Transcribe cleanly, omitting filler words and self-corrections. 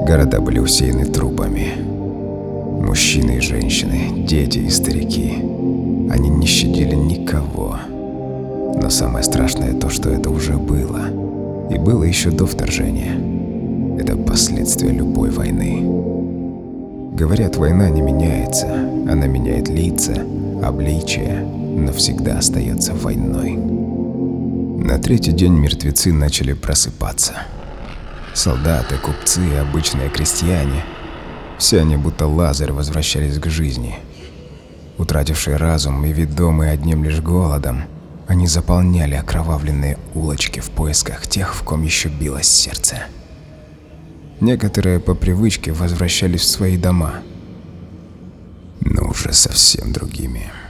Города были усеяны трупами. Мужчины и женщины, дети и старики. Они не щадили никого. Но самое страшное то, что это уже было. И было еще до вторжения. Это последствия любой войны. Говорят, война не меняется. Она меняет лица, обличия, но всегда остается войной. На третий день мертвецы начали просыпаться. Солдаты, купцы, обычные крестьяне. Все они будто лазеры возвращались к жизни. Утратившие разум и ведомые одним лишь голодом, они заполняли окровавленные улочки в поисках тех, в ком еще билось сердце. Некоторые по привычке возвращались в свои дома, но уже совсем другими.